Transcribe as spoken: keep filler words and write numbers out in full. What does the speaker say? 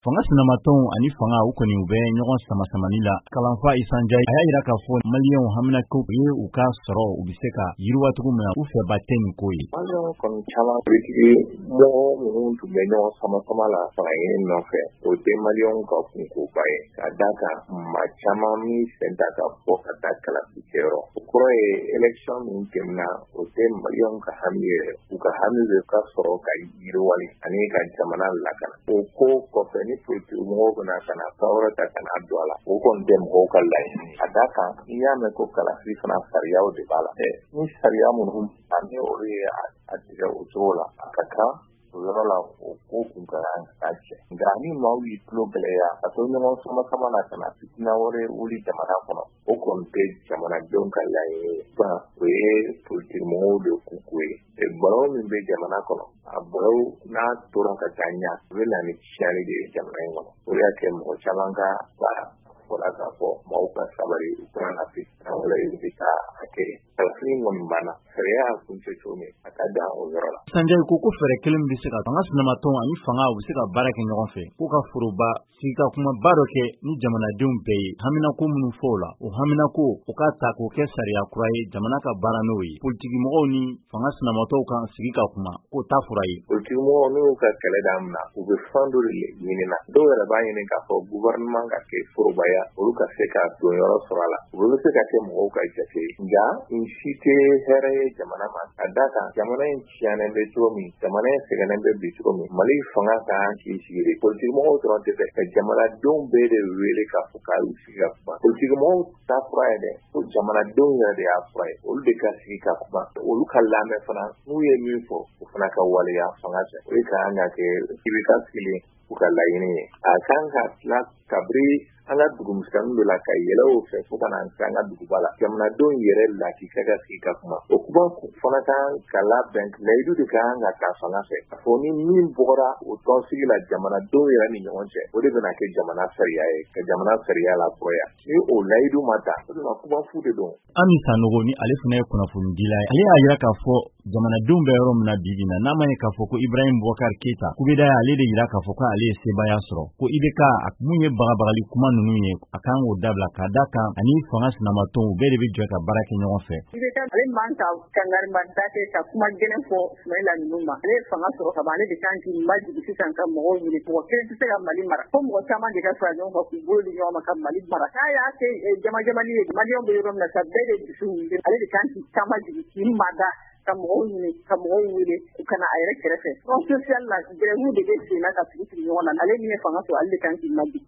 Fanga sinamaton ani fanga u kɔni u bɛ ɲɔgɔn sama-samani la. Kalanfa Isanjɛ a y'a jira k'a fɔ maliyɛnw hamina ko ye u ka sɔrɔ u bɛ se ka yiriwa cogo min na u fɛba tɛ nin ko ye. Maliyɛnw kɔni caman politique mɔgɔ minnu tun bɛ ɲɔgɔn sama-sama la fanga ɲini nɔfɛ o tɛ maliyɛnw ka kunkoba ye ka d'a kan maa caman min sen t'a ka bɔ ka taa kalafili kɛyɔrɔ. O kɔrɔ ye élection min tɛmɛna o tɛ maliyɛnw ka hami ye u ka hami bɛ ka sɔrɔ ka yiriwali ani ka jamana lakana. O ko kɔfɛ ni politique mɔgɔw bɛna ka na fɛn wɛrɛ ta ka na don a la o kɔni tɛ mɔgɔw ka laɲini ye. Ka d'a kan n'i y'a mɛn ko kalafili fana sariyaw de b'a la. Ni sariya minnu ani olu ye a tigɛ o cogo la a ka kan o yɔrɔ la o ko kun ka kan cɛ. Nka ni maaw y'i tulo gɛlɛya ka to ɲɔgɔn sama-sama la ka na fitina wɛrɛ wuli jamana kɔnɔ o kɔni tɛ jamanadenw ka laɲini ye. O ye politique mɔgɔw de kuko ye. Balo min bɛ jamana kɔnɔ a balo n'a tora ka taa ɲɛ o bɛ na ni tiɲɛni de ye jamana in kɔnɔ. O y'a kɛ mɔgɔ caman ka baara fɔra k'a fɔ maaw ka sabali u kana na fitina wɛrɛ ye bɛ taa a kɛ. Kalafili kɔni banna sariya y'a kuncɛ cogo min a ka dan o yɔrɔ la. Sanjɛ ko ko fɛɛrɛ kelen bɛ se ka fanga sinamaton ani fanga u bɛ se ka baara kɛ ɲɔgɔn fɛ k'u ka foroba sigi ka kuma ba dɔ kɛ ni jamanadenw bɛɛ ye haminako minnu fɔ o la o haminako u k'a ta k'o kɛ sariya kura ye jamana ka baara n'o ye. Politiki mɔgɔw ni fanga sinamatɔw kan sigi ka kuma k'o t'a fura ye. Politiki mɔgɔw n'u ka kɛlɛ daminɛ u bɛ fɛn dɔ de ɲini na dɔw yɛrɛ b'a ɲini k'a fɔ gouvernement ka kɛ forobaya olu ka se ka don yɔrɔ sɔrɔ a la u bɛ se ka kɛ mɔgɔw ka jate nka nin si tɛ hɛrɛ ye jamana ma ka d'a kan jamana in tiɲɛnen bɛ cogo min jamana in sɛgɛnnen bɛ bi cogo min Mali fanga kan k'i sigi de politiki mɔgɔw dɔrɔn tɛ ka jamanadenw bɛɛ de wele k'a fɔ k'a y'u sigi ka kuma politiki mɔgɔw t'a fura ye dɛ ko jamanadenw yɛrɛ de y'a fura ye olu de ka sigi ka kuma olu ka lamɛn fana n'u ye min fɔ o fana ka waleya fanga fɛ o de kan ka kɛ i bɛ ka sigilen u ka laɲini ye a kan ka tila kabiri an ka dugumusonin dɔ la ka yɛlɛ o fɛ fo ka na se an ka duguba la jamanadenw yɛrɛ lakika ka sigi ka kuma o kuma fana kan ka labɛn layidu de kan ka taa fanga fɛ a fɔ ni min bɔra o tɔnsigi la jamanadenw yɛrɛ ni ɲɔgɔn cɛ o de bɛna kɛ jamana sariya ye ka jamana sariya la kɔrɔya ni o layidu ma ta o de ma kuma fu de don. Ami Sanogo ni ale fana ye kunnafoni dila ye ale y'a jira k'a fɔ jamanadenw bɛ yɔrɔ min na bi bi na n'a ma ye k'a fɔ ko Ibrahim Boubacar Keita kubeda ale de jira k'a fɔ ko ale ye sebaya sɔrɔ ko I B K mun ye bagabagali kuma ninnu ye a kan k'o dabila k'a da kan ani fanga sinamaton u bɛɛ de bɛ jɔ ka baara kɛ ɲɔgɔn fɛ. I B K ale man ka kangarima date ka kuma gɛlɛn fɔ Ismaila ninnu ma ale ye fanga sɔrɔ ka ban ale de kan k'i majigi sisan ka mɔgɔw ɲini mɔgɔ kelen tɛ se ka Mali mara fo mɔgɔ caman de ka fara ɲɔgɔn kan k'u bolo di ɲɔgɔn ma ka Mali mara n'a y'a kɛ jamajamani ye maliyɛnw bɛ yɔrɔ min na sa bɛɛ de dusu wuli ale de kan k'i caman jigi k'i mada ka mɔgɔw ɲini ka mɔgɔw wele u kana a yɛrɛ kɛrɛfɛ front social la grève de bɛ sen na ka sigi sigi ɲɔgɔn na ale min ye fanga sɔrɔ ale de kan k'i majigi.